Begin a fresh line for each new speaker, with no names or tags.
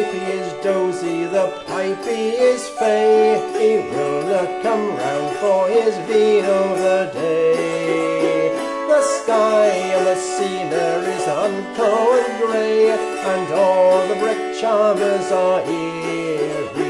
pipey is dozy, the pipey is fey, he will not come round for his vino the day. The sky and the scenery's unco and grey, and all the brick charmers are eerie.